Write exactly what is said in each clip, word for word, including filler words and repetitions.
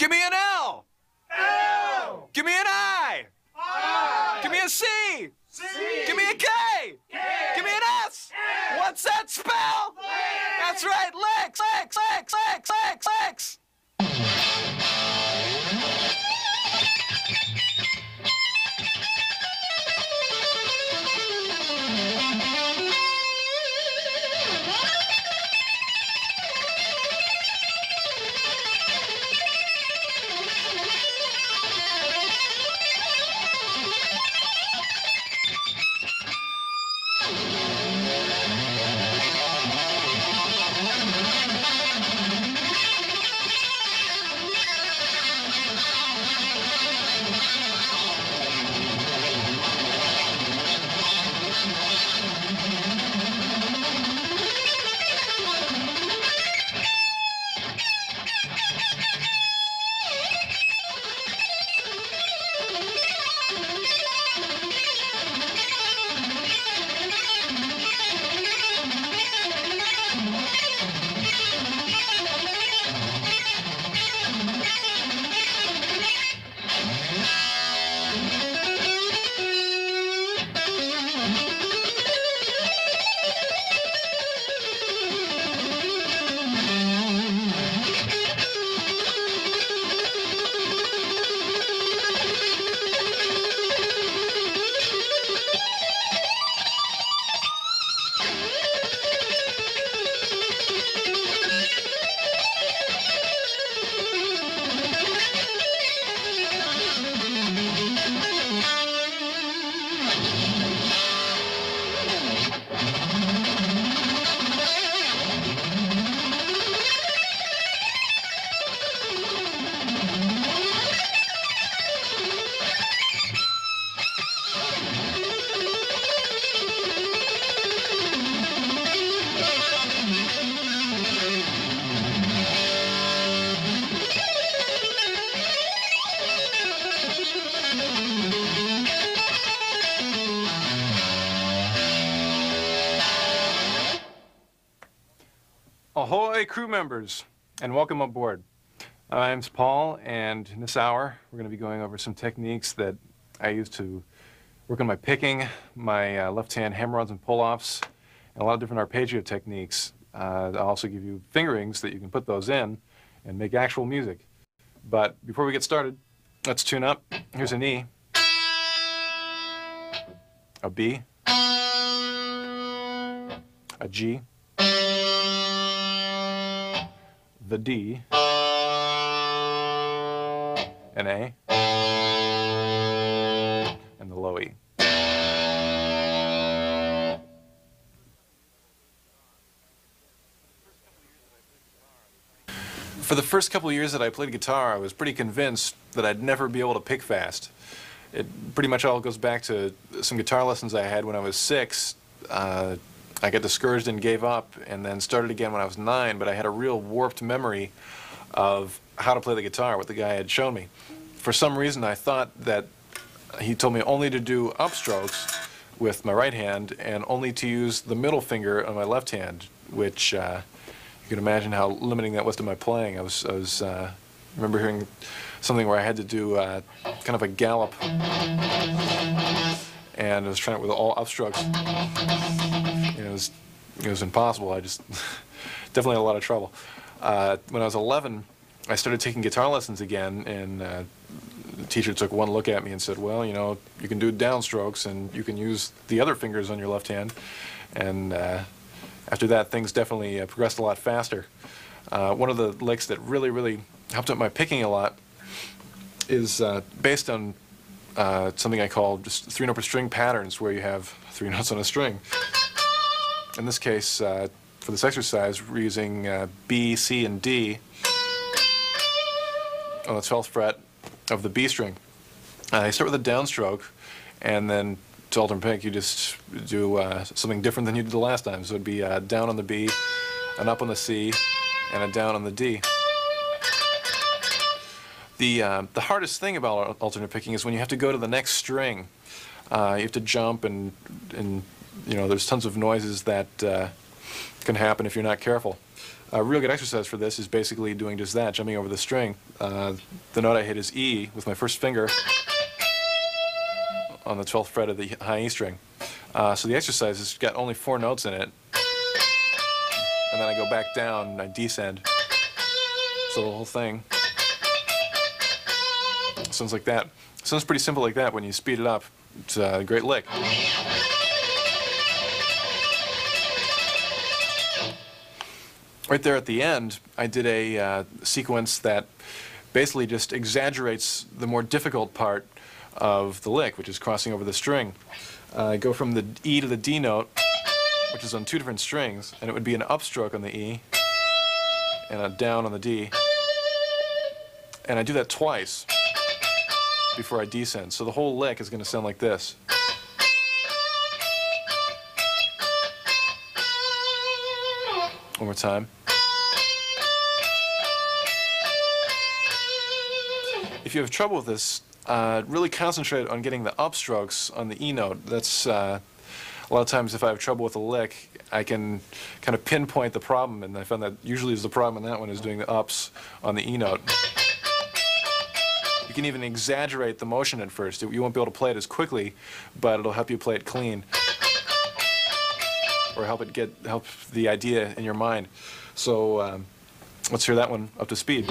Give me an L. L. Give me an I. I. Give me a C. C. Give me a K. K. Give me an S. S. What's that spell? Licks. That's right, licks, licks, licks, licks, licks, licks. Ahoy, crew members, and welcome aboard. My name's Paul, and in this hour, we're going to be going over some techniques that I use to work on my picking, my uh, left-hand hammer-ons and pull-offs, and a lot of different arpeggio techniques. Uh, I'll also give you fingerings that you can put those in and make actual music. But before we get started, let's tune up. Here's an E, a B, a G, the D, an A, and the low E. For the first couple of years that I played guitar, I was pretty convinced that I'd never be able to pick fast. It pretty much all goes back to some guitar lessons I had when I was six. Uh, I got discouraged and gave up, and then started again when I was nine, but I had a real warped memory of how to play the guitar, what the guy had shown me. For some reason, I thought that he told me only to do upstrokes with my right hand and only to use the middle finger on my left hand, which uh, you can imagine how limiting that was to my playing. I was, I was uh, I remember hearing something where I had to do uh, kind of a gallop, and I was trying it with all upstrokes. You know, it was, it was impossible. I just definitely had a lot of trouble. Uh, when I was eleven, I started taking guitar lessons again, and uh, the teacher took one look at me and said, well, you know, you can do downstrokes, and you can use the other fingers on your left hand. And uh, after that, things definitely uh, progressed a lot faster. Uh, one of the licks that really, really helped out my picking a lot is uh, based on uh, something I call just three-note per string patterns, where you have three notes on a string. In this case, uh, for this exercise, we're using uh, B, C, and D on the twelfth fret of the B string. Uh, you start with a downstroke, and then to alternate pick, you just do uh, something different than you did the last time. So it'd be uh, down on the B, an up on the C, and a down on the D. The, uh, the hardest thing about alternate picking is when you have to go to the next string. Uh, you have to jump, and, and you know, there's tons of noises that uh, can happen if you're not careful. A real good exercise for this is basically doing just that, jumping over the string. Uh, the note I hit is E with my first finger on the twelfth fret of the high E string. Uh, so the exercise has got only four notes in it, and then I go back down and I descend. So the whole thing sounds like that. Sounds pretty simple like that when you speed it up. It's a great lick. Right there at the end, I did a uh, sequence that basically just exaggerates the more difficult part of the lick, which is crossing over the string. Uh, I go from the E to the D note, which is on two different strings, and it would be an upstroke on the E and a down on the D. And I do that twice before I descend. So the whole lick is going to sound like this. One more time. If you have trouble with this, uh, really concentrate on getting the upstrokes on the E note. That's uh, a lot of times if I have trouble with a lick, I can kind of pinpoint the problem, and I found that usually is the problem in that one is doing the ups on the E note. You can even exaggerate the motion at first. You won't be able to play it as quickly, but it'll help you play it clean, or help it get help the idea in your mind. So um, let's hear that one up to speed.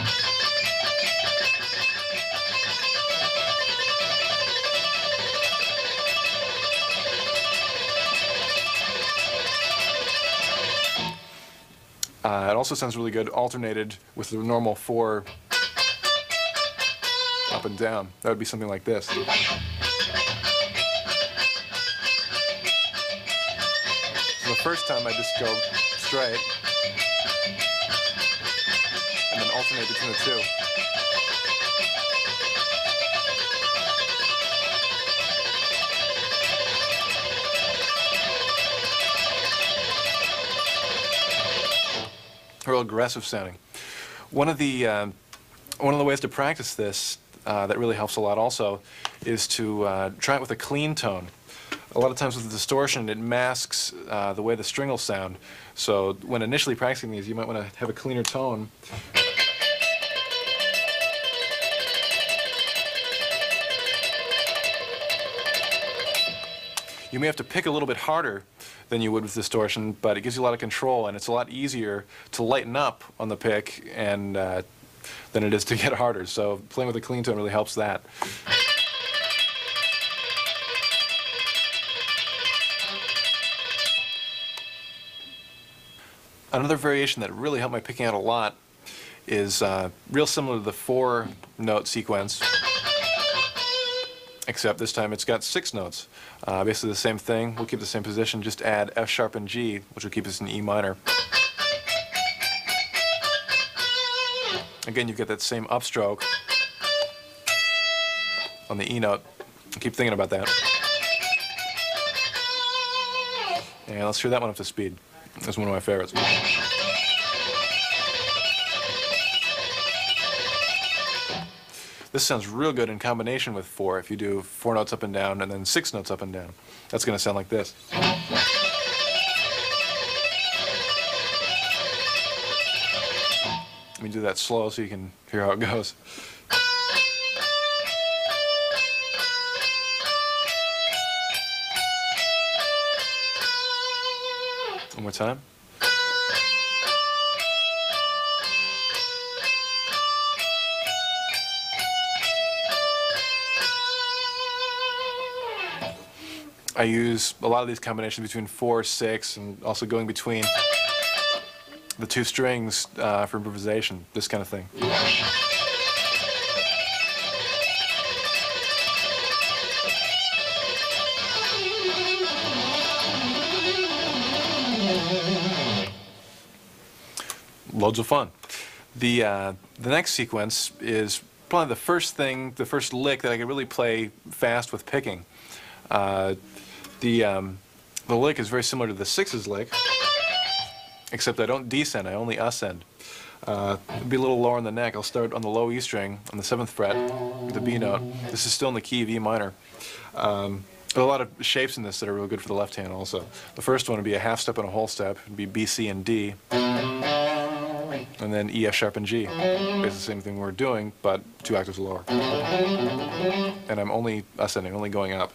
Uh, it also sounds really good alternated with the normal four up and down. That would be something like this. So the first time I just go straight and then alternate between the two. Real aggressive sounding. One of the uh, one of the ways to practice this uh, that really helps a lot also is to uh, try it with a clean tone. A lot of times with the distortion, it masks uh, the way the string will sound. So when initially practicing these, you might want to have a cleaner tone. You may have to pick a little bit harder than you would with distortion, but it gives you a lot of control, and it's a lot easier to lighten up on the pick and uh, than it is to get harder. So playing with a clean tone really helps that. Another variation that really helped my picking out a lot is uh, real similar to the four-note sequence, except this time it's got six notes. Uh, basically the same thing. We'll keep the same position, just add F sharp and G, which will keep us in E minor. Again, you get that same upstroke on the E note. Keep thinking about that. And let's hear that one up to speed. That's one of my favorites. This sounds real good in combination with four. If you do four notes up and down and then six notes up and down, that's going to sound like this. Let me do that slow so you can hear how it goes. One more time. I use a lot of these combinations between four, six, and also going between the two strings uh, for improvisation, this kind of thing. Loads of fun. The, uh, the next sequence is probably the first thing, the first lick that I could really play fast with picking. Uh, the, um, the lick is very similar to the sixes lick, except I don't descend, I only ascend. Uh, it'll be a little lower on the neck. I'll start on the low E string on the seventh fret, the B note. This is still in the key of E minor. Um, a lot of shapes in this that are real good for the left hand also. The first one would be a half step and a whole step. It would be B, C, and D. And then E, F sharp, and G. Basically the same thing we're doing, but two octaves lower. And I'm only ascending, only going up.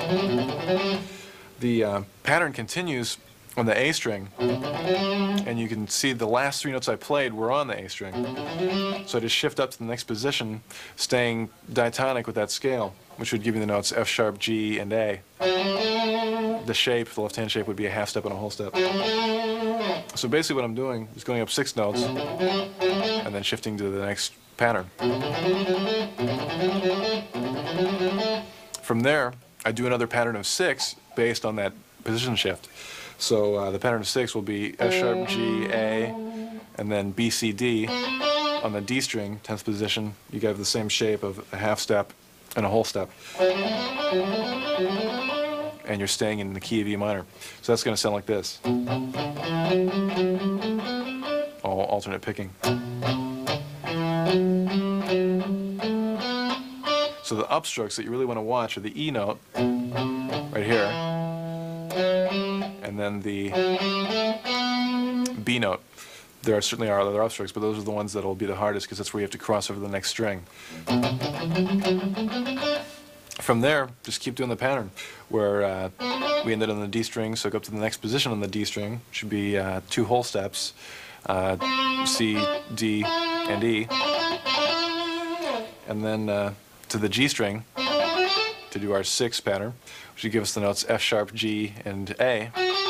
The uh, pattern continues on the A string, and you can see the last three notes I played were on the A string. So I just shift up to the next position, staying diatonic with that scale, which would give me the notes F sharp, G, and A. The shape, the left-hand shape, would be a half step and a whole step. So basically what I'm doing is going up six notes, and then shifting to the next pattern. From there, I do another pattern of six based on that position shift. So uh, the pattern of six will be F sharp, G, A, and then B, C, D. On the D string, tenth position, you get the same shape of a half step and a whole step. And you're staying in the key of E minor. So that's going to sound like this. All alternate picking. So the upstrokes that you really want to watch are the E note, right here, and then the B note. There are certainly are other upstrokes, but those are the ones that will be the hardest because that's where you have to cross over the next string. From there, just keep doing the pattern where uh, we ended on the D string, so go up to the next position on the D string. Should be uh, two whole steps, uh, C, D, and E. And then uh, to the G string to do our six pattern, which would give us the notes F sharp, G, and A.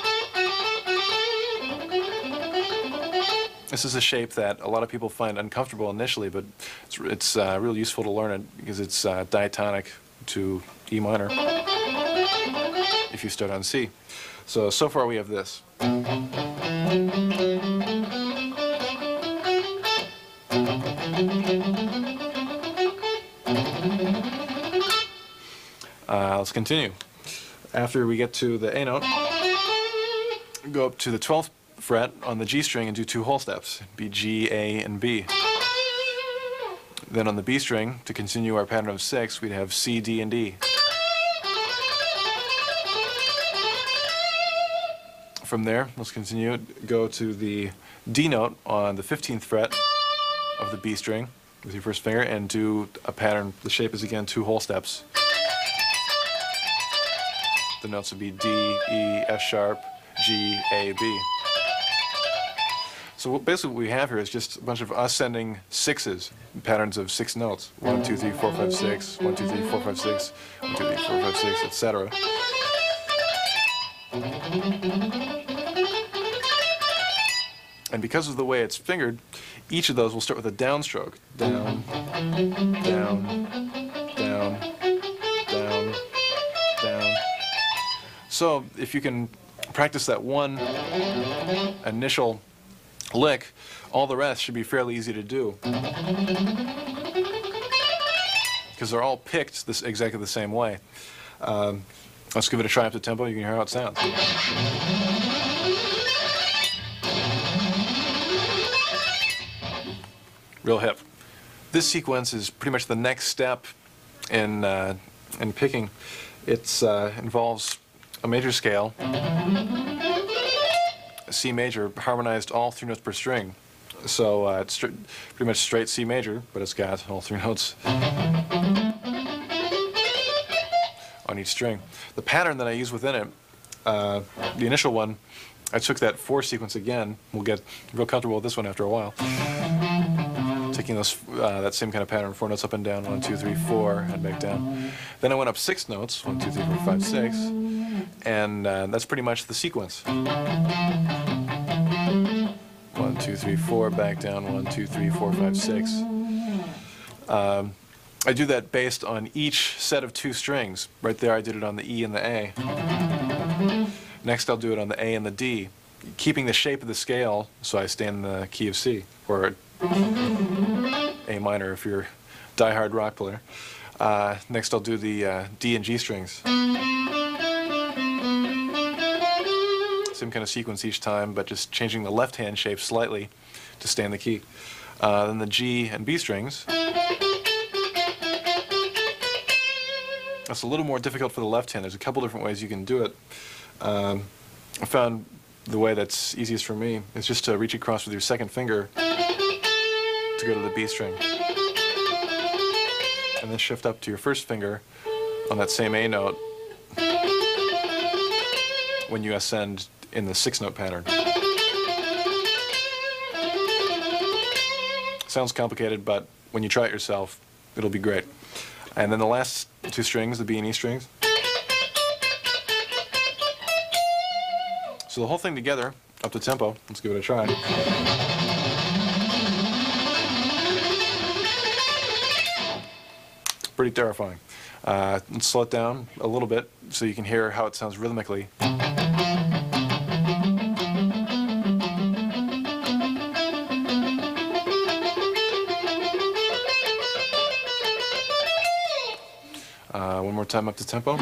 This is a shape that a lot of people find uncomfortable initially, but it's, it's uh, real useful to learn it because it's uh, diatonic to E minor if you start on C. So, so far we have this. Uh, let's continue. After we get to the A note, go up to the twelfth fret on the G string and do two whole steps, be G, A, and B. Then on the B string, to continue our pattern of six, we'd have C, D, and E. From there, let's continue, go to the D note on the fifteenth fret of the B string with your first finger and do a pattern. The shape is again two whole steps. The notes would be D, E, F sharp, G, A, B. So what, basically what we have here is just a bunch of ascending sixes, patterns of six notes. One, two, three, four, five, six. One, two, three, four, five, six. One, two, three, four, five, six, et cetera. And because of the way it's fingered, each of those will start with a downstroke. Down, down, down, down, down. So if you can practice that one initial lick, all the rest should be fairly easy to do. Because they're all picked this exactly the same way. Um, let's give it a try up to tempo. You can hear how it sounds. Real hip. This sequence is pretty much the next step in, uh, in picking. It uh, involves a major scale, C major, harmonized all three notes per string. So uh, it's pretty much straight C major, but it's got all three notes on each string. The pattern that I use within it, uh, the initial one, I took that four sequence again. We'll get real comfortable with this one after a while. Taking those, uh, that same kind of pattern, four notes up and down, one, two, three, four, and back down. Then I went up six notes, one, two, three, four, five, six, and uh, that's pretty much the sequence. One, two, three, four, back down, one, two, three, four, five, six. Um, I do that based on each set of two strings. Right there I did it on the E and the A. Next I'll do it on the A and the D, keeping the shape of the scale so I stay in the key of C, or A minor if you're a die-hard rock player. Uh, next I'll do the uh, D and G strings. Same kind of sequence each time, but just changing the left-hand shape slightly to stay in the key. Uh, then the G and B strings. That's a little more difficult for the left hand. There's a couple different ways you can do it. Um, I found the way that's easiest for me is just to reach across with your second finger to go to the B string. And then shift up to your first finger on that same A note when you ascend in the six note pattern. Sounds complicated, but when you try it yourself, it'll be great. And then the last two strings, the B and E strings. So the whole thing together, up to tempo. Let's give it a try. Pretty terrifying. Uh, let's slow it down a little bit so you can hear how it sounds rhythmically. Uh, one more time up to tempo.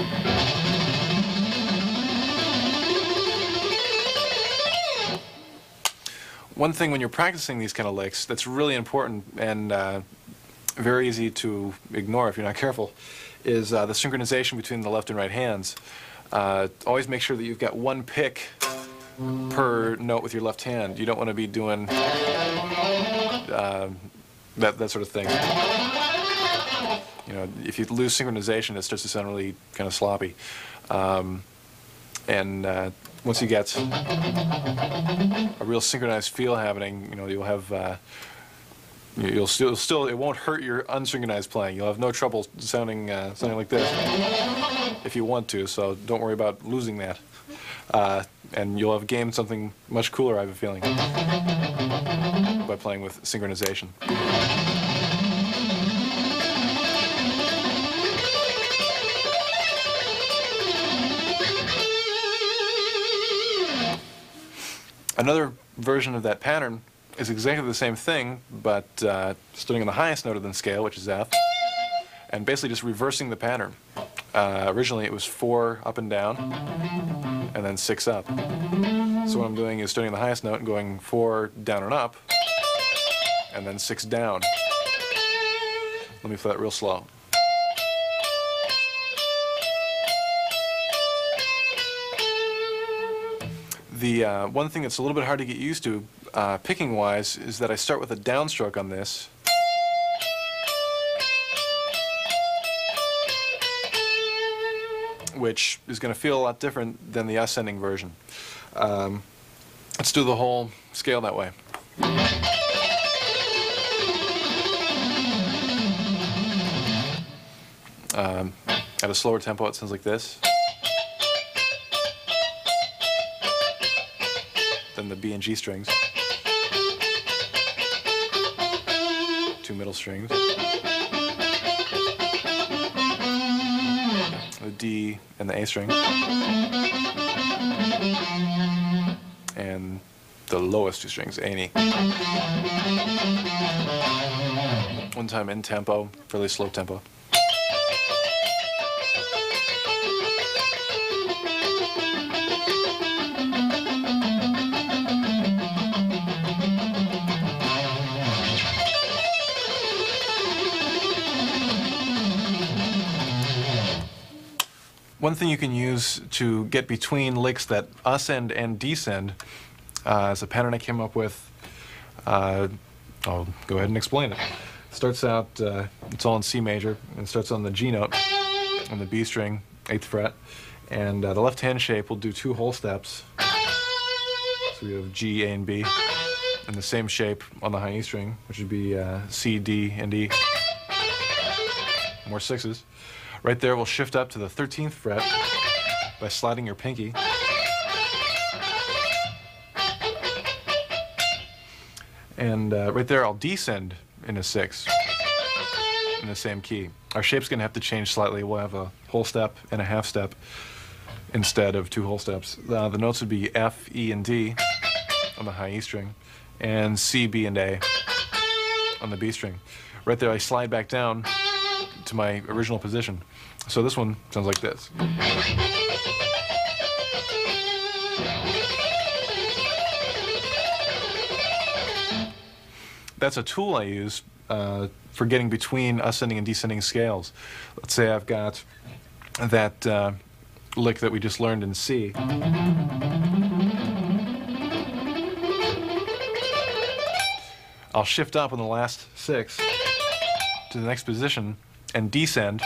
One thing when you're practicing these kind of licks that's really important and uh, very easy to ignore if you're not careful is uh, the synchronization between the left and right hands. Uh, always make sure that you've got one pick per note with your left hand. You don't want to be doing uh, that, that sort of thing. You know, if you lose synchronization, it starts to sound really kind of sloppy. Um, and uh, once you get a real synchronized feel happening, you know, you'll have, uh, you'll still, still, it won't hurt your unsynchronized playing. You'll have no trouble sounding, uh, sounding like this if you want to. So don't worry about losing that. Uh, and you'll have gained something much cooler, I have a feeling, by playing with synchronization. Another version of that pattern is exactly the same thing, but uh, starting on the highest note of the scale, which is F, and basically just reversing the pattern. Uh, originally it was four up and down, and then six up. So what I'm doing is starting on the highest note and going four down and up, and then six down. Let me play that real slow. The uh, one thing that's a little bit hard to get used to, uh, picking-wise, is that I start with a downstroke on this. Which is going to feel a lot different than the ascending version. Um, let's do the whole scale that way. Um, at a slower tempo, it sounds like this. Then the B and G strings. Two middle strings. The D and the A string. And the lowest two strings, A and E. One time in tempo, fairly slow tempo. One thing you can use to get between licks that ascend and descend uh, is a pattern I came up with. Uh, I'll go ahead and explain it. Starts out, uh, it's all in C major, and starts on the G note on the B string, eighth fret, and uh, the left hand shape will do two whole steps. So we have G, A, and B, and the same shape on the high E string, which would be uh, C, D, and E. More sixes. Right there, we'll shift up to the thirteenth fret by sliding your pinky. And uh, right there, I'll descend in a six in the same key. Our shape's going to have to change slightly. We'll have a whole step and a half step instead of two whole steps. Uh, the notes would be F, E, and D on the high E string, and C, B, and A on the B string. Right there, I slide back down to my original position. So this one sounds like this. That's a tool I use uh, for getting between ascending and descending scales. Let's say I've got that uh, lick that we just learned in C. I'll shift up on the last six to the next position and descend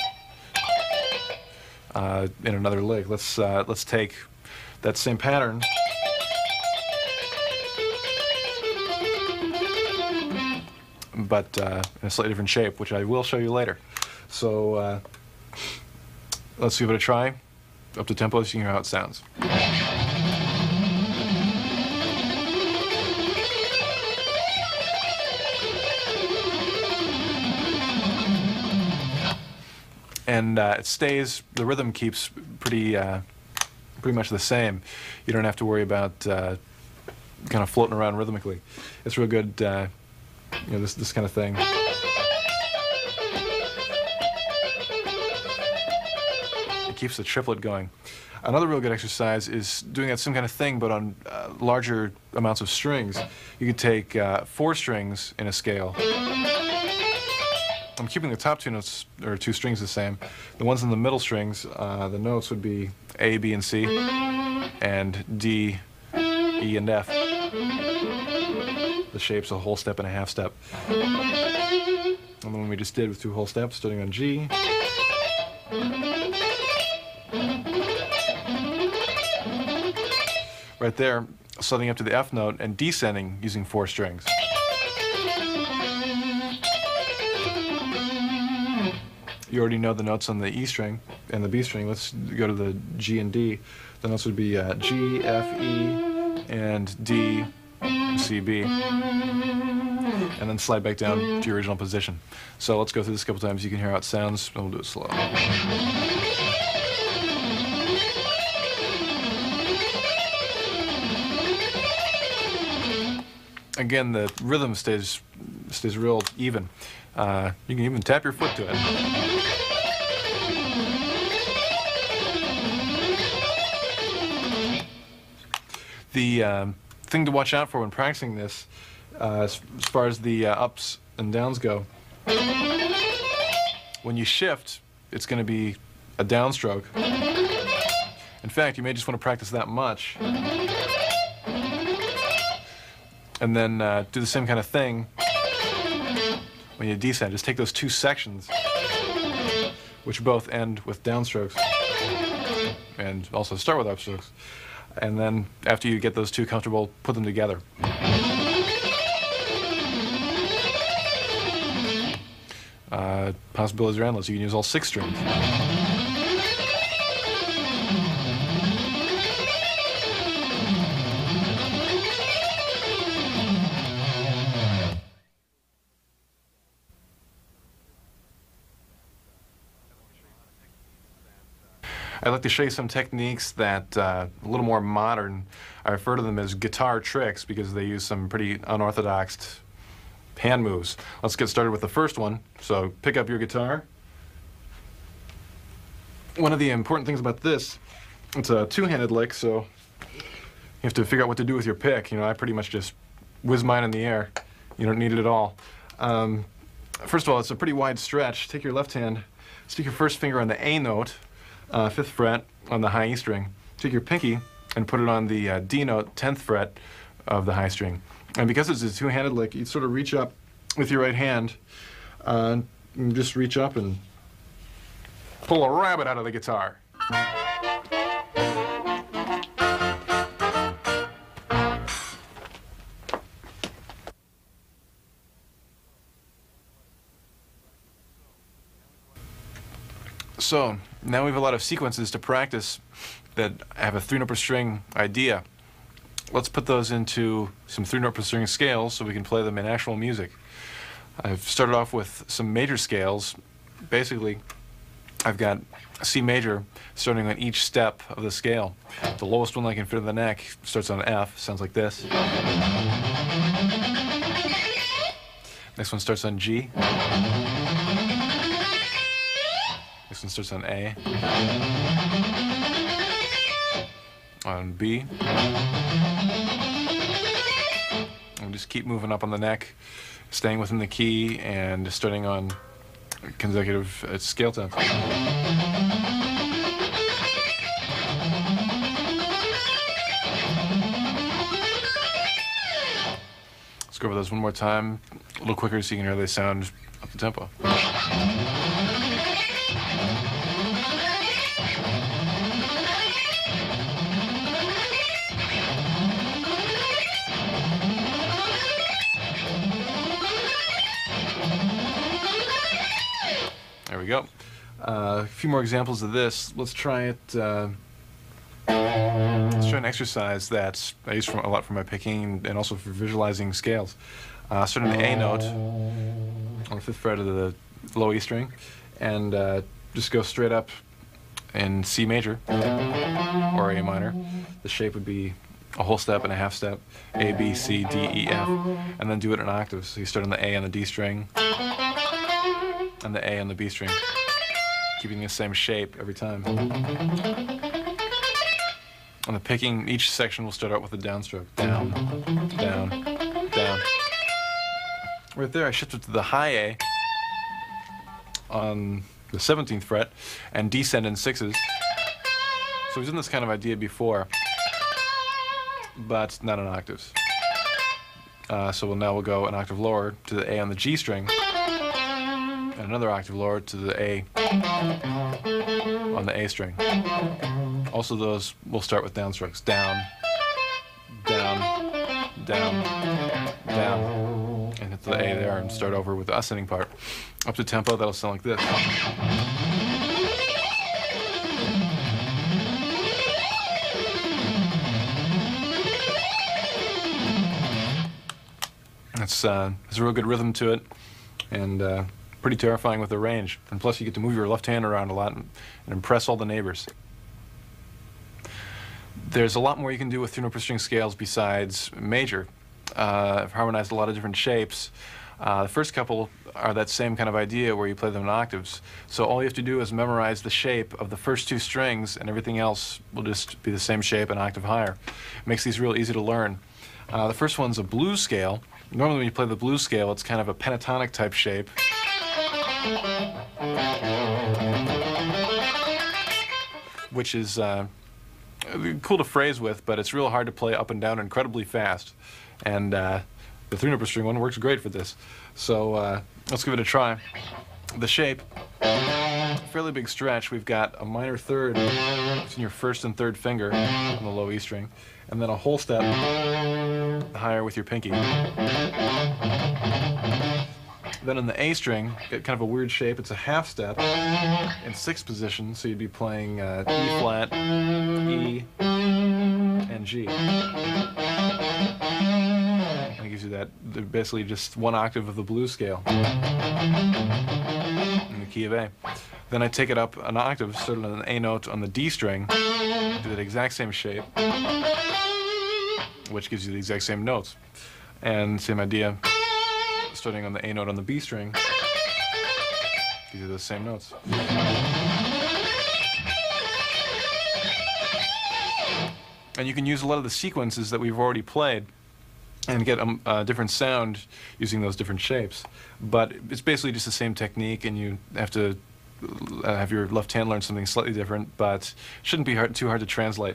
uh, in another lick. Let's uh, let's take that same pattern but uh, in a slightly different shape, which I will show you later. So uh, let's give it a try. Up to tempo, so you can hear how it sounds. And uh, it stays, the rhythm keeps pretty, uh, pretty much the same. You don't have to worry about uh, kind of floating around rhythmically. It's real good, uh, you know, this, this kind of thing. It keeps the triplet going. Another real good exercise is doing that same kind of thing, but on uh, larger amounts of strings. You could take uh, four strings in a scale. I'm keeping the top two notes, or two strings, the same. The ones in the middle strings, uh, the notes would be A, B, and C, and D, E, and F. The shape's a whole step and a half step. And the one we just did with two whole steps, starting on G. Right there, sliding up to the F note and descending using four strings. You already know the notes on the E string and the B string. Let's go to the G and D. The notes would be uh, G, F, E, and D, C, B. And then slide back down to your original position. So let's go through this a couple times. You can hear how it sounds, and we'll do it slow. Again, the rhythm stays stays real even. Uh, you can even tap your foot to it. The um, thing to watch out for when practicing this, uh, as, as far as the uh, ups and downs go, when you shift, it's going to be a downstroke. In fact, you may just want to practice that much. And then uh, do the same kind of thing when you descend. Just take those two sections, which both end with downstrokes, and also start with upstrokes. And then, after you get those two comfortable, put them together. Uh, possibilities are endless. You can use all six strings. I'd like to show you some techniques that uh, a little more modern. I refer to them as guitar tricks because they use some pretty unorthodox hand moves. Let's get started with the first one. So pick up your guitar. One of the important things about this, it's a two-handed lick, so you have to figure out what to do with your pick. You know, I pretty much just whiz mine in the air. You don't need it at all. Um, first of all, it's a pretty wide stretch. Take your left hand, stick your first finger on the A note, Uh, fifth fret on the high E string. Take your pinky and put it on the uh, D note, tenth fret of the high string. And because it's a two-handed lick, you sort of reach up with your right hand, uh, and just reach up and pull a rabbit out of the guitar. So, now we have a lot of sequences to practice that have a three-note per string idea. Let's put those into some three-note per string scales so we can play them in actual music. I've started off with some major scales. Basically, I've got C major starting on each step of the scale. The lowest one I can fit in the neck starts on F, sounds like this. Next one starts on G. Next one starts on A, on B, and just keep moving up on the neck, staying within the key, and starting on consecutive uh, scale tones. Let's go over those one more time, a little quicker so you can hear they sound up the tempo. There we go. Uh, a few more examples of this. Let's try it. Uh, let's try an exercise that I use from, a lot for my picking and also for visualizing scales. Uh, start on the A note on the fifth fret of the low E string, and uh, just go straight up in C major or A minor. The shape would be a whole step and a half step, A, B, C, D, E, F, and then do it in octaves. So you start on the A on the D string, and the A on the B string, keeping the same shape every time. On the picking, each section will start out with a downstroke. Down, down, down. Right there, I shifted to the high A on the seventeenth fret and descend in sixes. So we've done this kind of idea before, but not in octaves. Uh, so we'll now we'll go an octave lower to the A on the G string, and another octave lower to the A on the A string. Also, those will start with downstrokes. Down, down, down, down, and hit the A there and start over with the ascending part. Up to tempo, that'll sound like this. It's, uh, it's a real good rhythm to it, and uh, pretty terrifying with the range. And plus, you get to move your left hand around a lot and, and impress all the neighbors. There's a lot more you can do with three-note per string scales besides major. Uh, I've harmonized a lot of different shapes. Uh, the first couple are that same kind of idea where you play them in octaves. So all you have to do is memorize the shape of the first two strings, and everything else will just be the same shape an octave higher. It makes these real easy to learn. Uh, the first one's a blues scale. Normally when you play the blues scale, it's kind of a pentatonic type shape. Which is uh, cool to phrase with, but it's real hard to play up and down incredibly fast. And uh, the three-note per string one works great for this. So uh, let's give it a try. The shape, fairly big stretch. We've got a minor third between your first and third finger on the low E string, and then a whole step higher with your pinky. Then on the A string, get kind of a weird shape. It's a half step in sixth position, so you'd be playing uh, E flat, E, and G. And it gives you that, basically just one octave of the blues scale in the key of A. Then I take it up an octave, starting on an A note on the D string, do that exact same shape, which gives you the exact same notes. And same idea, starting on the A note on the B string, gives you those same notes. And you can use a lot of the sequences that we've already played and get a, a different sound using those different shapes. But it's basically just the same technique, and you have to uh, have your left hand learn something slightly different, but it shouldn't be hard, too hard to translate.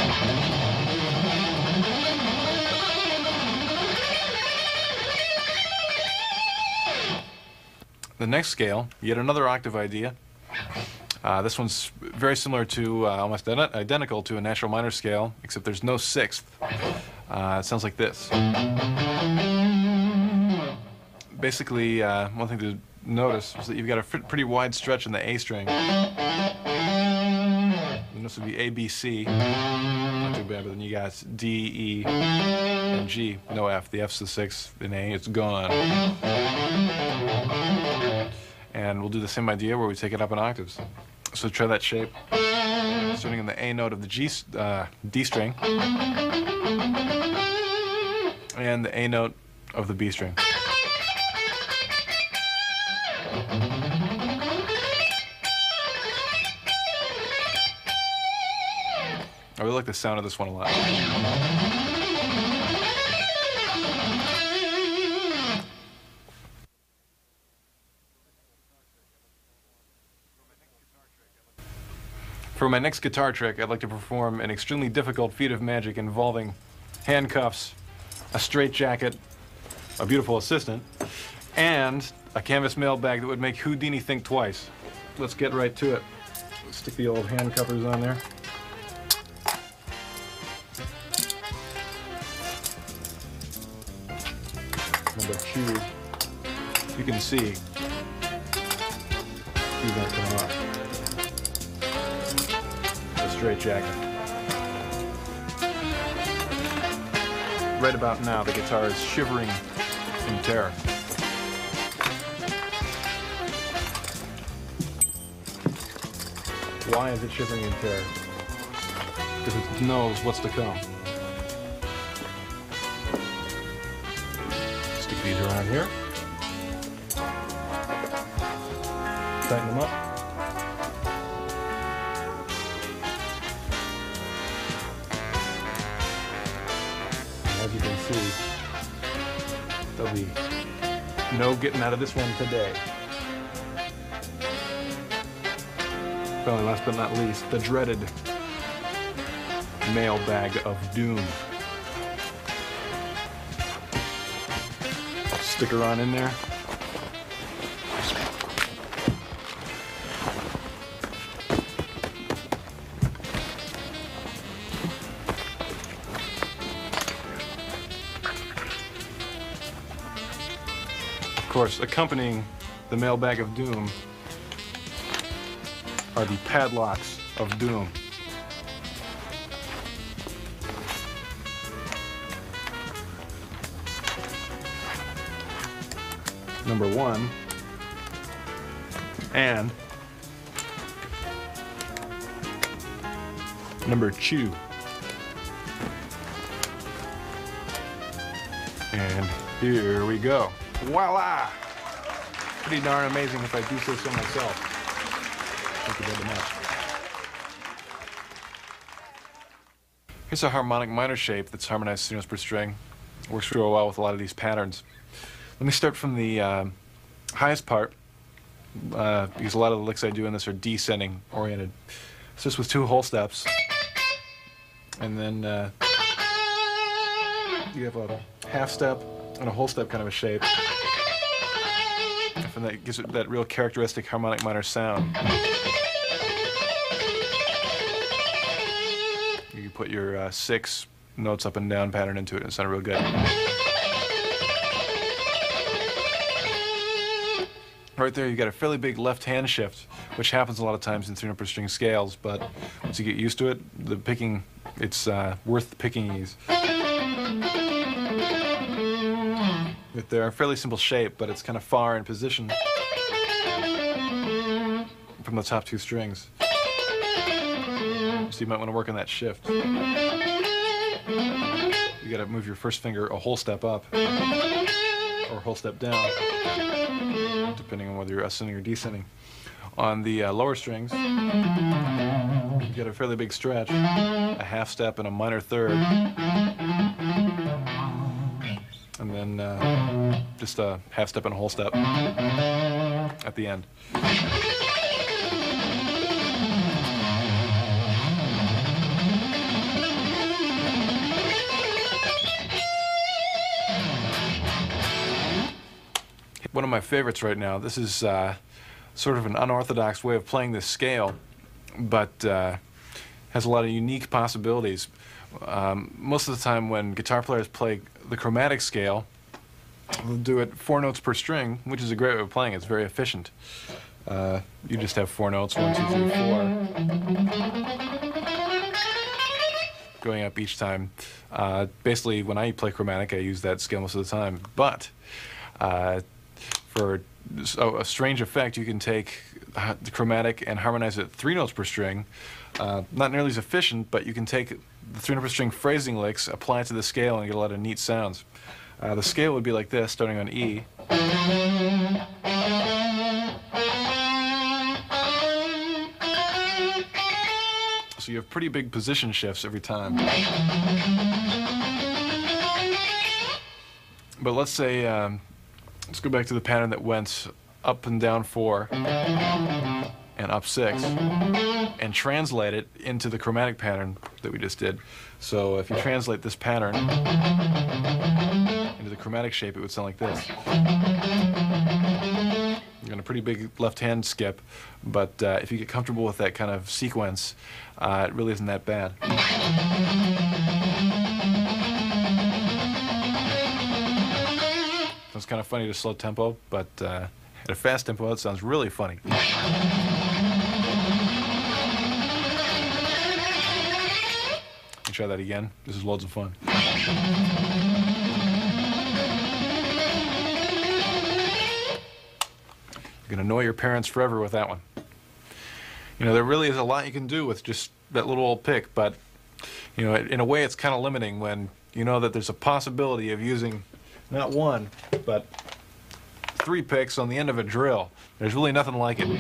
The next scale, yet another octave idea. Uh, this one's very similar to, uh, almost ident identical to a natural minor scale, except there's no sixth. Uh, it sounds like this. Basically, uh, one thing to notice is that you've got a pretty wide stretch in the A string. And this would be A, B, C. Not too bad, but then you got D, E, and G. No F. The F's the sixth. In A, it's gone. And we'll do the same idea where we take it up in octaves. So try that shape, starting on the A note of the G, uh, D string, and the A note of the B string. I really like the sound of this one a lot. For my next guitar trick, I'd like to perform an extremely difficult feat of magic involving handcuffs, a straitjacket, a beautiful assistant, and a canvas mailbag that would make Houdini think twice. Let's get right to it. Stick the old hand covers on there. Number two, you can see he's not coming off. A straight jacket. Right about now, the guitar is shivering in terror. Why is it shivering in terror? Because it knows what's to come. Stick these around here. Tighten them up. And as you can see, there'll be no getting out of this one today. Finally, last but not least, the dreaded mailbag of doom. Stick her on in there. Of course, accompanying the mailbag of doom are the padlocks of doom. Number one, and number two. And here we go. Voila! Pretty darn amazing if I do say so myself. Thank you very much. Here's a harmonic minor shape that's harmonized three notes per string. Works real well with a lot of these patterns. Let me start from the uh, highest part, uh, because a lot of the licks I do in this are descending oriented. So just with two whole steps, and then uh, you have a half step and a whole step kind of a shape, and that gives it that real characteristic harmonic minor sound. You can put your uh, six notes up and down pattern into it and it sounds real good. Right there, you got a fairly big left hand shift, which happens a lot of times in three note per string scales, but once you get used to it, the picking, it's uh, worth picking ease. Right there, a fairly simple shape, but it's kind of far in position from the top two strings. So you might want to work on that shift. You got to move your first finger a whole step up, or a whole step down, depending on whether you're ascending or descending. On the uh, lower strings, you get a fairly big stretch, a half step and a minor third, and then uh, just a half step and a whole step at the end. One of my favorites right now. This is uh, sort of an unorthodox way of playing this scale, but uh, has a lot of unique possibilities. Um, most of the time when guitar players play the chromatic scale, they'll do it four notes per string, which is a great way of playing. It's very efficient. Uh, you just have four notes, one, two, three, four, going up each time. Uh, basically, when I play chromatic, I use that scale most of the time. But uh, for a strange effect, you can take the chromatic and harmonize it three notes per string. Uh, not nearly as efficient, but you can take the three note per string phrasing licks, apply it to the scale, and get a lot of neat sounds. Uh, the scale would be like this, starting on E. So you have pretty big position shifts every time. But let's say, um, let's go back to the pattern that went up and down four and up six, and translate it into the chromatic pattern that we just did. So if you translate this pattern into the the chromatic shape, it would sound like this. You're on a pretty big left-hand skip, but uh, if you get comfortable with that kind of sequence, uh, it really isn't that bad. So it's kind of funny to slow tempo, but uh, at a fast tempo, it sounds really funny. Try that again. This is loads of fun. You're gonna annoy your parents forever with that one. You know, there really is a lot you can do with just that little old pick, but you know, in a way it's kind of limiting when you know that there's a possibility of using not one, but three picks on the end of a drill. There's really nothing like it.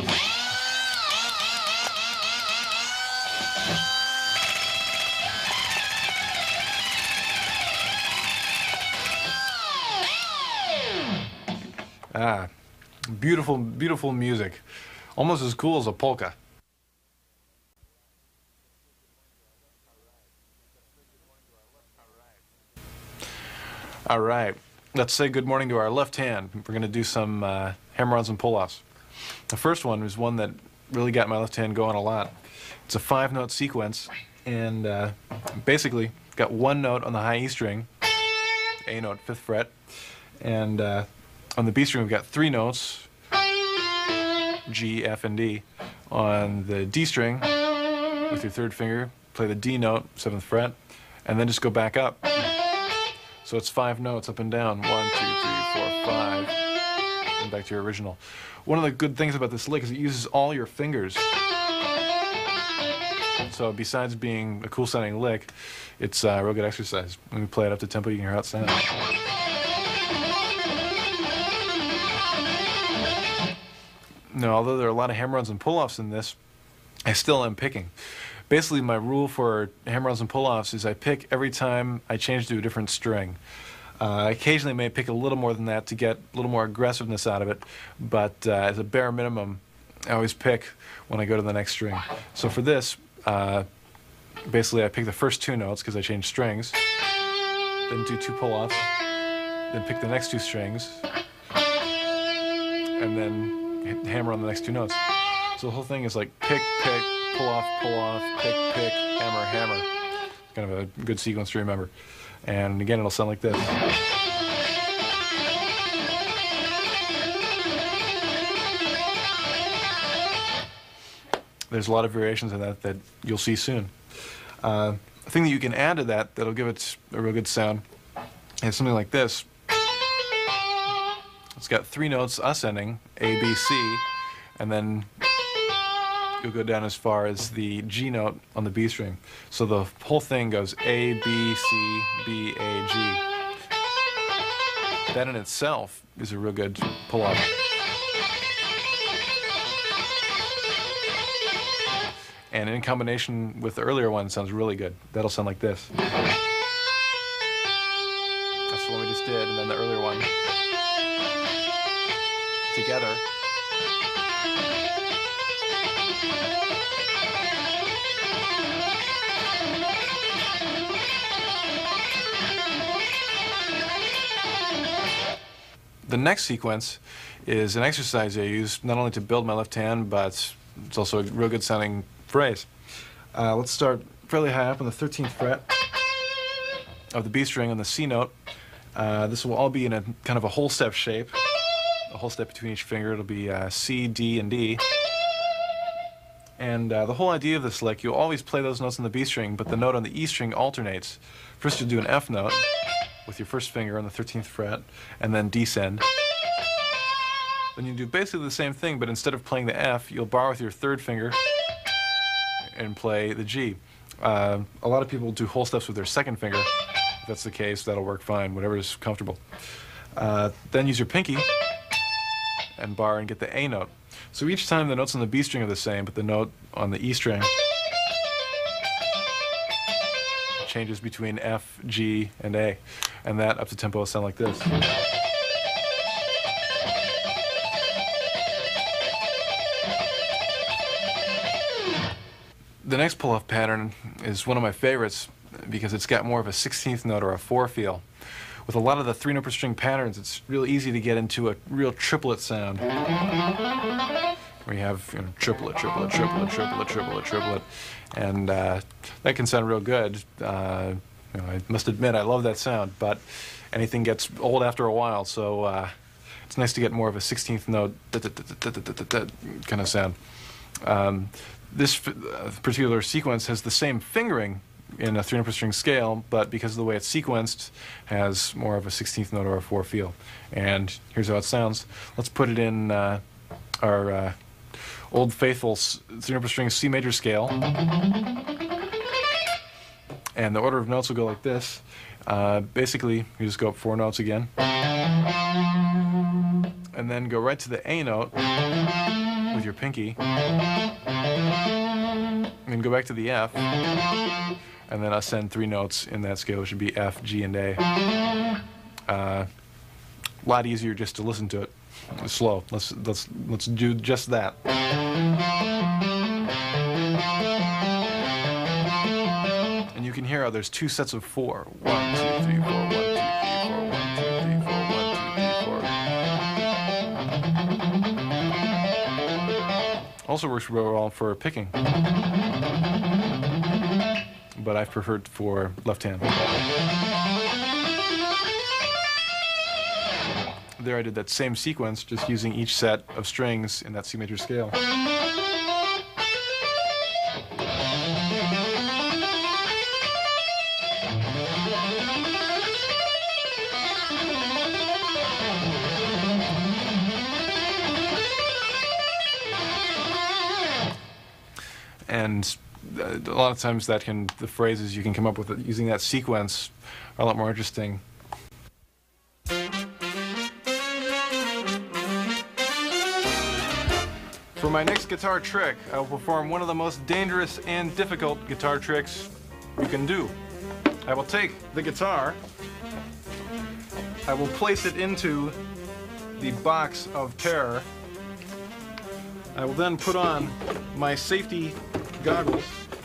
Ah, beautiful, beautiful music. Almost as cool as a polka. All right, let's say good morning to our left hand. We're going to do some uh, hammer-ons and pull-offs. The first one is one that really got my left hand going a lot. It's a five-note sequence, and uh, basically got one note on the high E string, A note, fifth fret, and uh, on the B string, we've got three notes, G, F, and D. On the D string, with your third finger, play the D note, seventh fret, and then just go back up. So it's five notes up and down, one, two, three, four, five, and back to your original. One of the good things about this lick is it uses all your fingers. So besides being a cool sounding lick, it's a real good exercise. When we play it up to tempo, you can hear how it sounds. No, although there are a lot of hammer-ons and pull-offs in this, I still am picking. Basically, my rule for hammer-ons and pull-offs is I pick every time I change to a different string. Uh, I occasionally may pick a little more than that to get a little more aggressiveness out of it, but uh, as a bare minimum, I always pick when I go to the next string. So for this, uh, basically I pick the first two notes because I changed strings, then do two pull-offs, then pick the next two strings, and then hammer on the next two notes. So the whole thing is like pick, pick, pull off, pull off, pick, pick, hammer, hammer. It's kind of a good sequence to remember. And again, it'll sound like this. There's a lot of variations of that that you'll see soon. Uh, a thing that you can add to that that'll give it a real good sound is something like this. It's got three notes ascending, A, B, C, and then you'll go down as far as the G note on the B string. So the whole thing goes A, B, C, B, A, G. That in itself is a real good pull-off. And in combination with the earlier one, sounds really good. That'll sound like this. That's the one we just did, and then the earlier one. Together. The next sequence is an exercise I use not only to build my left hand, but it's also a real good sounding phrase. Uh, let's start fairly high up on the thirteenth fret of the B string on the C note. Uh, this will all be in a kind of a whole step shape. A whole step between each finger. It'll be uh, C, D, and D. And uh, the whole idea of this lick, you'll always play those notes on the B string, but the note on the E string alternates. First you'll do an F note with your first finger on the thirteenth fret, and then descend. Then you do basically the same thing, but instead of playing the F, you'll bar with your third finger and play the G. Uh, a lot of people do whole steps with their second finger. If that's the case, that'll work fine, whatever is comfortable. Uh, then use your pinky and bar and get the A note. So each time the notes on the B string are the same, but the note on the E string changes between F, G, and A. And that up to tempo will sound like this. The next pull-off pattern is one of my favorites because it's got more of a sixteenth note or a four feel. with a lot of the three note per string patterns, it's real easy to get into a real triplet sound. We have, you know, triplet, triplet, triplet, triplet, triplet, triplet, and uh, that can sound real good. Uh, you know, I must admit I love that sound, but anything gets old after a while, so uh, it's nice to get more of a sixteenth note kind of sound. Um, this particular sequence has the same fingering in a three note per string scale, but because of the way it's sequenced, has more of a sixteenth note or a four feel. And here's how it sounds. Let's put it in uh, our uh, old faithful three note per string C major scale. And the order of notes will go like this. Uh, basically, you just go up four notes again. And then go right to the A note with your pinky. And then go back to the F. And then ascend three notes in that scale, which would be F, G, and A. A uh, lot easier just to listen to it. It's slow. Let's let's let's do just that. And you can hear how there's two sets of four. One, two, three, four. One, two, three, four. One, two, three, four. One, two, three, four. Also works real well for picking, but I've preferred for left hand. There I did that same sequence, just using each set of strings in that C major scale. And a lot of times that can, the phrases you can come up with using that sequence are a lot more interesting. For my next guitar trick, I will perform one of the most dangerous and difficult guitar tricks you can do. I will take the guitar, I will place it into the box of terror. I will then put on my safety goggles,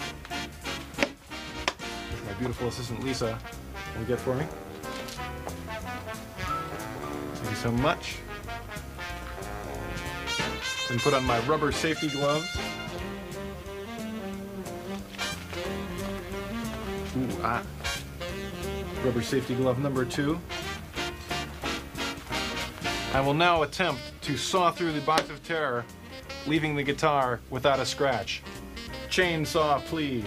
which my beautiful assistant Lisa will get for me. Thank you so much. Then put on my rubber safety gloves. Ooh, ah. Rubber safety glove number two. I will now attempt to saw through the box of terror, leaving the guitar without a scratch. Chainsaw, please.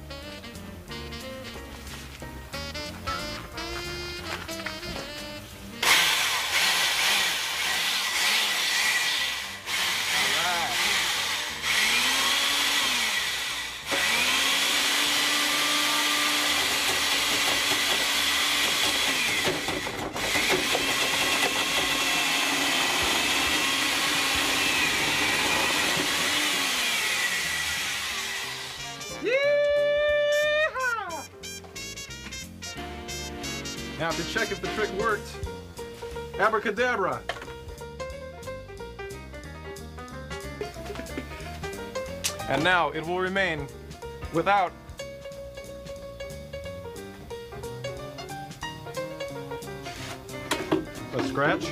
Now to check if the trick worked, abracadabra. And now it will remain without a scratch.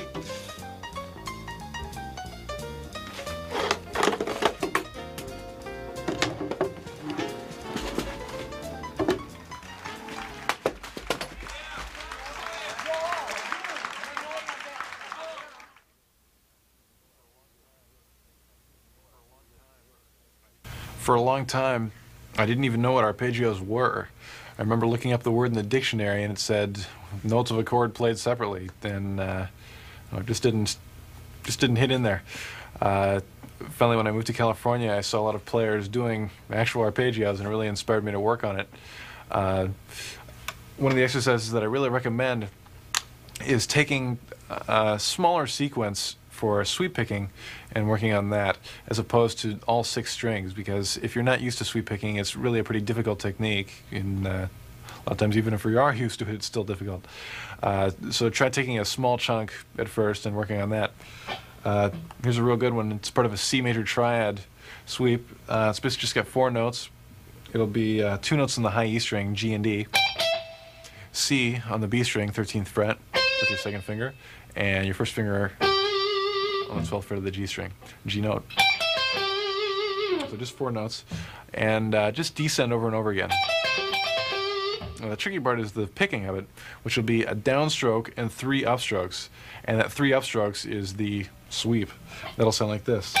For a long time, I didn't even know what arpeggios were. I remember looking up the word in the dictionary and it said notes of a chord played separately, and uh, I just didn't just didn't hit in there. Uh, finally, when I moved to California, I saw a lot of players doing actual arpeggios, and it really inspired me to work on it. Uh, one of the exercises that I really recommend is taking a smaller sequence for sweep picking and working on that, as opposed to all six strings, because if you're not used to sweep picking, it's really a pretty difficult technique, and uh, a lot of times even if you are used to it, it's still difficult. Uh, so try taking a small chunk at first and working on that. Uh, here's a real good one. It's part of a C major triad sweep. Uh, it's basically just got four notes. It'll be uh, two notes on the high E string, G and D, C on the B string, thirteenth fret, with your second finger, and your first finger on the twelfth fret of the G string, G note. So just four notes, and uh, just descend over and over again. Now the tricky part is the picking of it, which will be a downstroke and three upstrokes, and that three upstrokes is the sweep. That'll sound like this.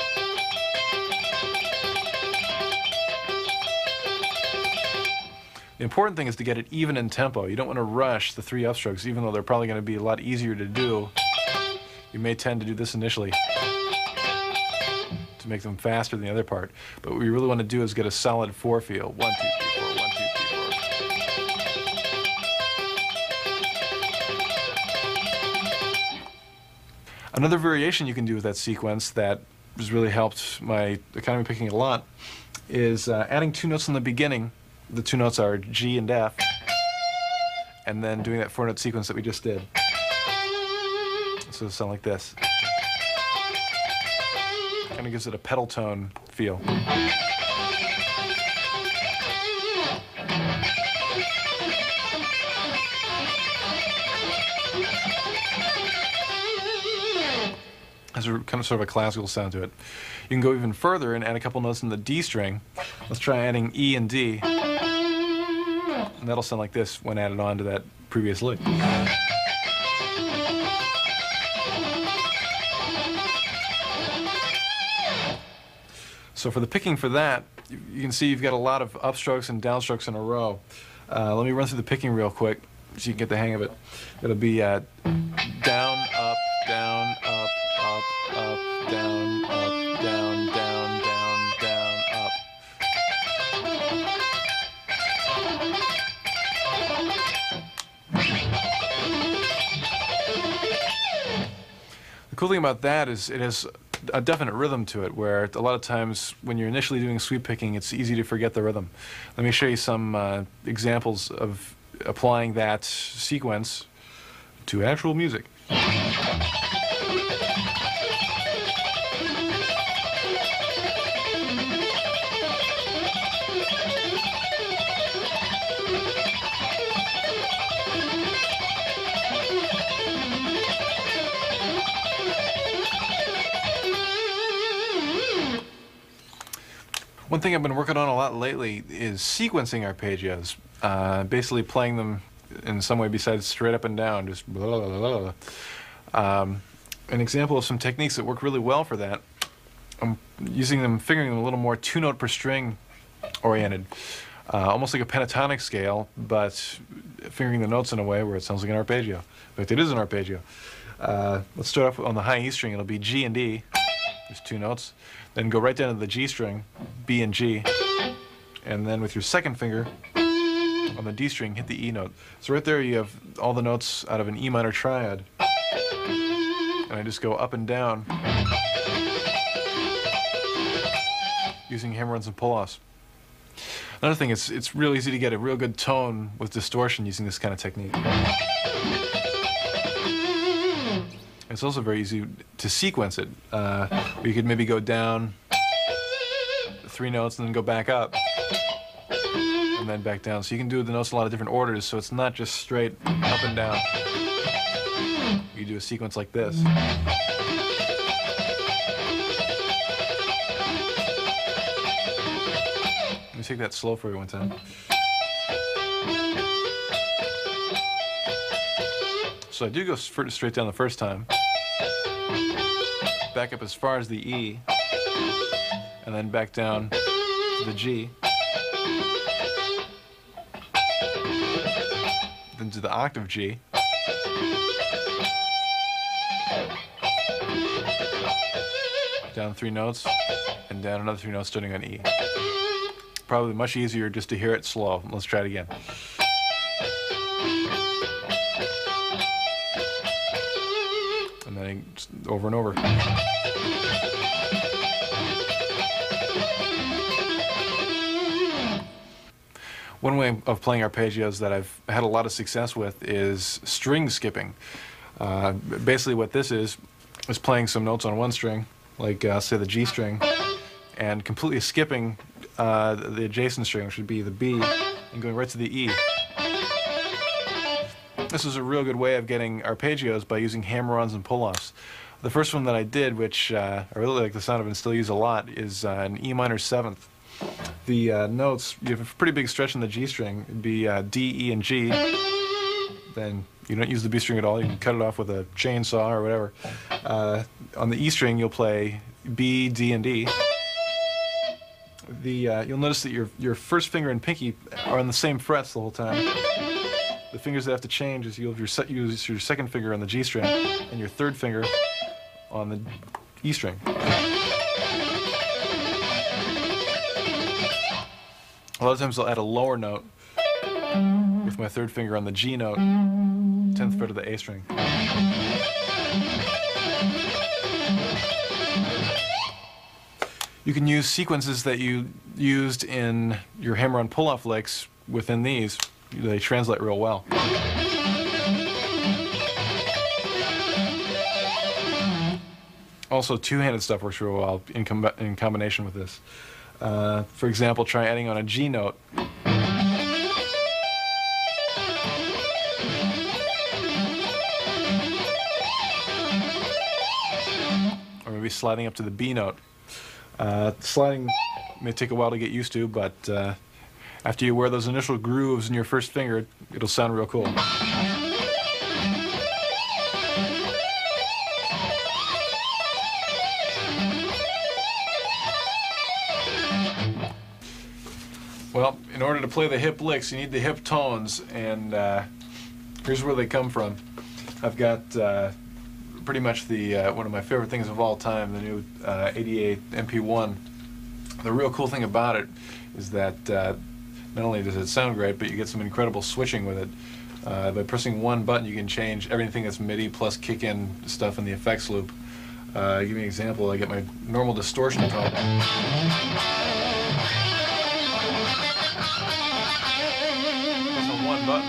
The important thing is to get it even in tempo. You don't want to rush the three upstrokes, even though they're probably going to be a lot easier to do. You may tend to do this initially to make them faster than the other part. But what we really want to do is get a solid four feel. One, two, three, four, one, two, three, four. Another variation you can do with that sequence that has really helped my economy picking a lot is uh, adding two notes in the beginning. The two notes are G and F, and then doing that four note sequence that we just did. So it'll sound like this. Kind of gives it a pedal tone feel. Has a kind of sort of a classical sound to it. You can go even further and add a couple notes in the D string. Let's try adding E and D. And that'll sound like this when added on to that previous lick. So for the picking for that, you can see you've got a lot of upstrokes and downstrokes in a row. Uh, let me run through the picking real quick so you can get the hang of it. It'll be uh, down, up, down, up, up, up, down, up, down, down, down, down, up. The cool thing about that is it has a definite rhythm to it, where a lot of times when you're initially doing sweep picking, it's easy to forget the rhythm. Let me show you some uh, examples of applying that sequence to actual music. One thing I've been working on a lot lately is sequencing arpeggios, uh, basically playing them in some way besides straight up and down, just blah, blah, blah, blah. Um, an example of some techniques that work really well for that, I'm using them, fingering them a little more two-note per string oriented, uh, almost like a pentatonic scale, but fingering the notes in a way where it sounds like an arpeggio. In fact, it is an arpeggio. Uh, let's start off on the high E string. It'll be G and E. There's two notes. Then go right down to the G string, B and G, and then with your second finger on the D string, hit the E note. So right there you have all the notes out of an E minor triad. And I just go up and down using hammer-ons and pull-offs. Another thing, it's, it's real easy to get a real good tone with distortion using this kind of technique. It's also very easy to sequence it. Uh, you could maybe go down three notes and then go back up and then back down. So you can do the notes in a lot of different orders, so it's not just straight up and down. You do a sequence like this. Let me take that slow for you one time. So I do go straight down the first time, back up as far as the E, and then back down to the G, then to the octave G, down three notes, and down another three notes starting on E. Probably much easier just to hear it slow. Let's try it again. And then just over and over. One way of playing arpeggios that I've had a lot of success with is string skipping. Uh, basically what this is, is playing some notes on one string, like uh, say the G string, and completely skipping uh, the adjacent string, which would be the B, and going right to the E. this is a real good way of getting arpeggios by using hammer-ons and pull-offs. The first one that I did, which uh, I really like the sound of and still use a lot, is uh, an E minor seventh. The uh, notes, you have a pretty big stretch in the G string. It'd be uh, D, E, and G. Then you don't use the B string at all. You can cut it off with a chainsaw or whatever. Uh, on the E string, you'll play B, D, and D. The uh, you'll notice that your your first finger and pinky are on the same frets the whole time. The fingers that have to change is you'll have your se use your second finger on the G string and your third finger on the E string. A lot of times I'll add a lower note with my third finger on the G note, tenth fret of the A string. You can use sequences that you used in your hammer-on pull-off licks within these. They translate real well. Also, two-handed stuff works real well in, com in combination with this. Uh, for example, try adding on a G note. Or maybe sliding up to the B note. Uh, sliding may take a while to get used to, but uh, after you wear those initial grooves in your first finger, it'll sound real cool. Well, in order to play the hip licks, you need the hip tones, and uh, here's where they come from. I've got uh, pretty much the uh, one of my favorite things of all time, the new uh, eighty-eight M P one. The real cool thing about it is that uh, not only does it sound great, but you get some incredible switching with it. Uh, by pressing one button, you can change everything that's MIDI plus kick-in stuff in the effects loop. Uh, give me an example. I get my normal distortion tone. One button,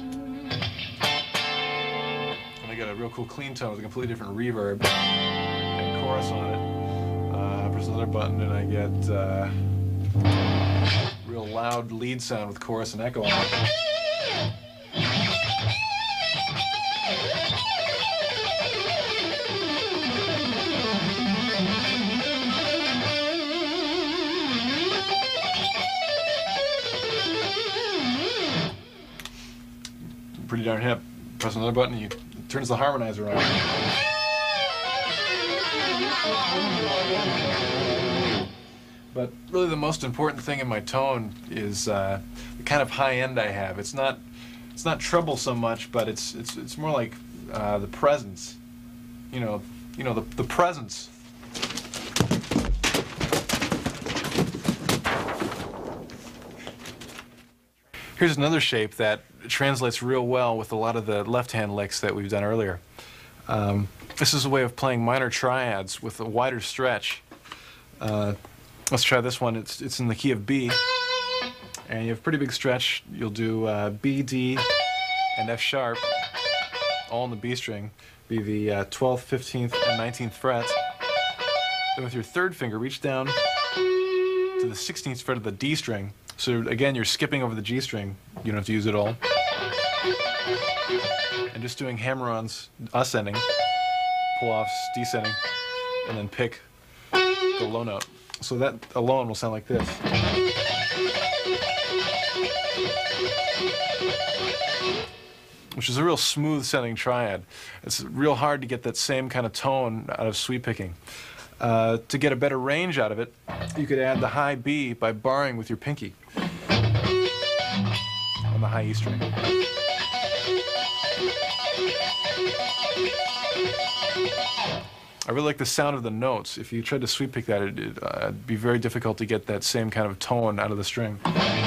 and I get a real cool clean tone with a completely different reverb and chorus on it. Uh, I press another button and I get uh, real loud lead sound with chorus and echo on it. Pretty darn hip. Press another button, you, it turns the harmonizer on. But really the most important thing in my tone is uh, the kind of high end I have. It's not, it's not treble so much, but it's it's it's more like uh, the presence. You know, you know the the presence. Here's another shape that translates real well with a lot of the left-hand licks that we've done earlier. Um, this is a way of playing minor triads with a wider stretch. Uh, let's try this one. It's, it's in the key of B, and you have a pretty big stretch. You'll do uh, B, D, and F sharp, all in the B string, be the uh, twelfth, fifteenth, and nineteenth frets. Then with your third finger, reach down to the sixteenth fret of the D string. So again, you're skipping over the G string. You don't have to use it all. And just doing hammer-ons, ascending, pull-offs, descending, and then pick the low note. So that alone will sound like this. Which is a real smooth-sounding triad. It's real hard to get that same kind of tone out of sweep picking. Uh, to get a better range out of it, you could add the high B by barring with your pinky on the high E string. I really like the sound of the notes. If you tried to sweep pick that, it'd uh, be very difficult to get that same kind of tone out of the string.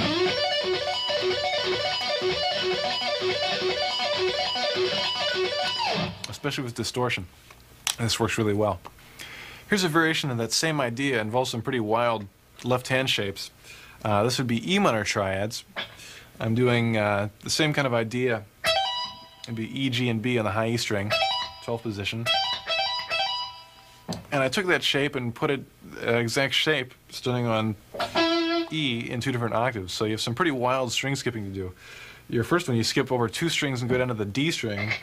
Especially with distortion. And this works really well. Here's a variation of that same idea. It involves some pretty wild left-hand shapes. Uh, this would be E minor triads. I'm doing uh, the same kind of idea. It'd be E, G, and B on the high E string, twelfth position. And I took that shape and put it uh, exact shape, starting on E in two different octaves. So you have some pretty wild string skipping to do. your first one, you skip over two strings and go down to the D string.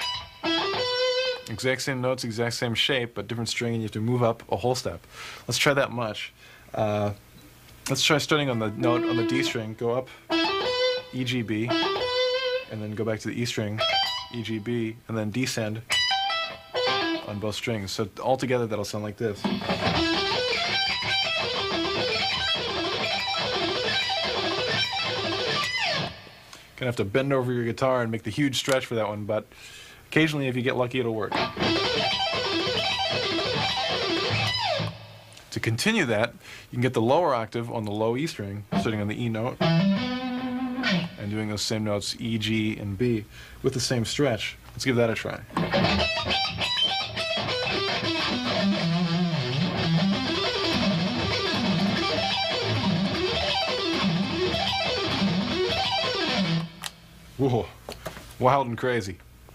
Exact same notes, exact same shape, but different string, and you have to move up a whole step. Let's try that much. Uh, let's try starting on the note on the D string, go up, E, G, B, and then go back to the E string, E, G, B, and then descend on both strings. So altogether that'll sound like this. Gonna have to bend over your guitar and make the huge stretch for that one, but occasionally if you get lucky it'll work. To continue that, you can get the lower octave on the low E string, sitting on the E note, and doing those same notes E, G, and B with the same stretch. Let's give that a try. Whoa, wild and crazy.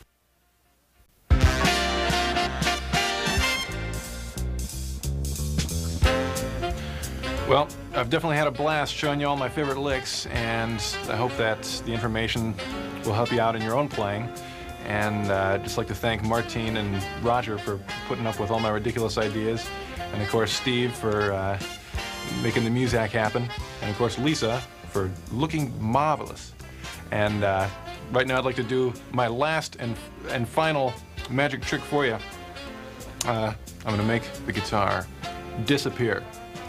Well, I've definitely had a blast showing you all my favorite licks, and I hope that the information will help you out in your own playing. And uh, I'd just like to thank Martine and Roger for putting up with all my ridiculous ideas, and of course Steve for uh, making the music happen, and of course Lisa for looking marvelous. And uh, right now I'd like to do my last and, and final magic trick for you. Uh, I'm going to make the guitar disappear.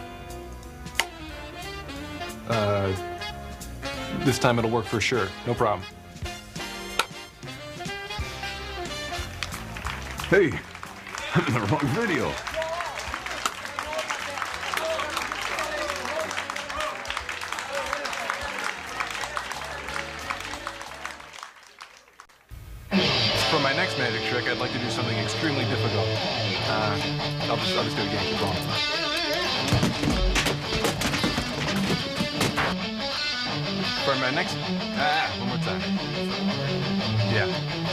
Uh, this time it'll work for sure, no problem. Hey, I'm in the wrong video. For my next magic trick, I'd like to do something extremely difficult. Uh, I'll just, I'll just do it again, keep going. For my next, ah, one more time. Yeah.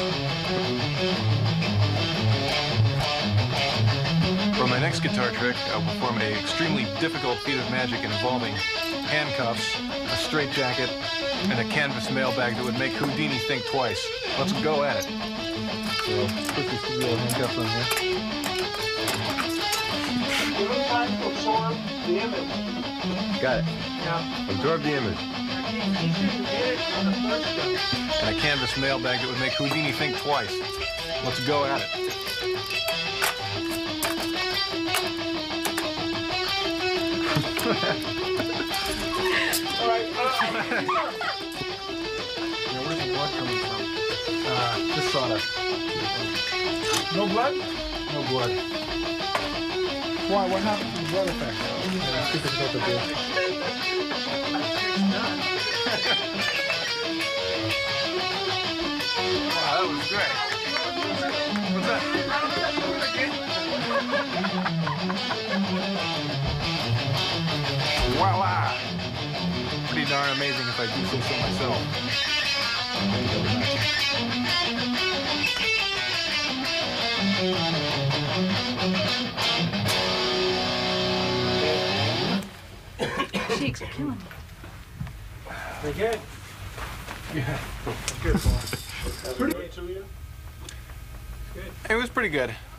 For my next guitar trick, I'll perform a extremely difficult feat of magic involving handcuffs, a straitjacket, and a canvas mailbag that would make Houdini think twice. Let's go at it. So, put these two little handcuffs on here. Give it time to absorb the image. Got it. Now, Absorb the image. make sure you get it on the first one. And a canvas mailbag that would make Houdini think twice. Let's go at it. All right. Uh, Yeah, where's the blood coming from? Uh, just sawdust. no blood? No blood. Why? What happened to the blood effect? Yeah, super difficult to do. Wow, that was great. What's that? Voila! Pretty darn amazing if I do say so myself. Cheeks are killing me. Pretty good. Yeah. Good. Pretty. It was pretty good.